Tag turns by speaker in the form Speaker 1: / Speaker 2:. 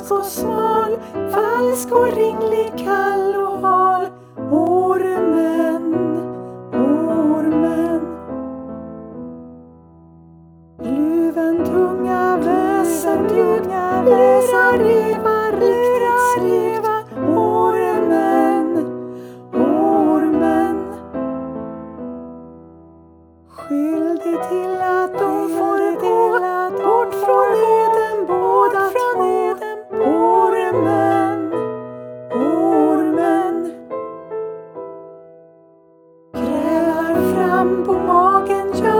Speaker 1: lömsk och smal, falsk och ringlig, kall och hal. Ormen, ormen. Luven tunga, väsen tunga, läsa, reva, riktigt sleva. Ormen, ormen. Skyldig till att de får dela bort från Eden, båda från Eden. Ormen, ormen. Krälar fram på magen,